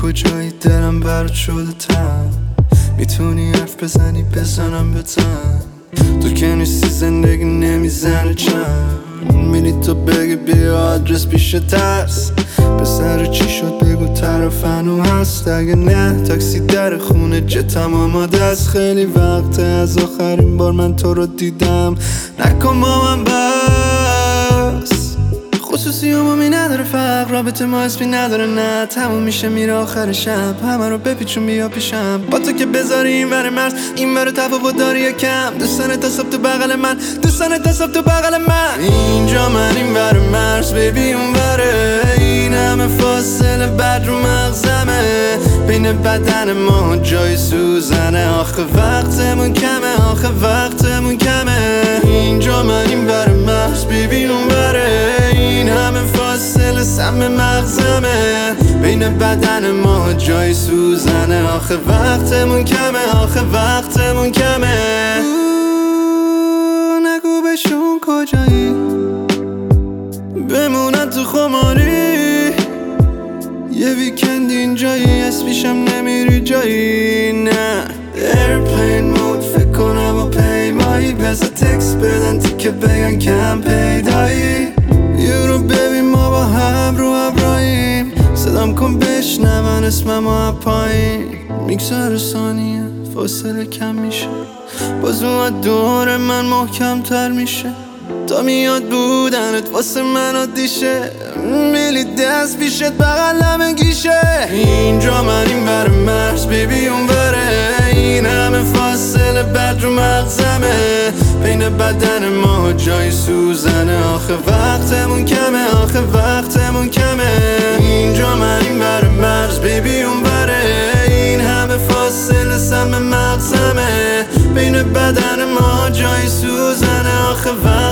کجایی دلم برات شده تن، میتونی حرف بزنی بزنم بزن. تو که نیستی زندگی نمیزنه چند، میری تو بگی بیا آدرس پیش ترس. پسر چی شد بگو طرف هنو هست، اگه نه تاکسی در خونه جتم آماده است. خیلی وقته از آخرین بار من تو رو دیدم، نکن با من بس. خصوصی عمومی نداره فرق، رابطه ما اسمی نداره نه، تموم میشه میره آخر شب. همه رو بپیچون بیا پیشم، با تو که بذاری این ور مرز این ور تفاوت داری یکم. دوستانه تصاب تو بغل من، دوستانه تصاب تو بغل من. اینجا من این ور مرز بیبی اون وره، این همه فاصله بد رو مغزمه. بین بدن ما جای سوزنه، آخه وقتمون کمه، آخه وقتمون کمه. اینجا من این ور مرز بیبی اون وره، این همه فاصله سم مغزمه. بین بدن ما جای سوزنه، آخه وقتمون کمه، آخه وقتمون کمه. نگو بهشون کجایی، بمونن تو خماری. یه ویکند اینجایی اسمیشم نمیری جایی نه. ایرپلین مود فکر کنم و پیمایی، بذار تکس بدن تیکه بگن کم پیدایی. یه رو ببین ما با هم رو ابراهیم، صدام کن بشنون اسمم و پایین. میگذاره ثانیه فاصله کم میشه، باز اومد دور من محکم تر میشه. تا میاد بودنت واسه من عادیشه، میلی دست پیشت بغلم گیشه. اینجا من این ور مرز بیبی اون وره، این همه فاصله بد رو مغزمه. بین بدن ما جای سوزنه، آخه وقتمون کمه، آخه وقتمون کمه. اینجا من این ور مرز بیبی اون وره، این همه فاصله سم مغزمه. بین بدن ما جای سوزنه، آخه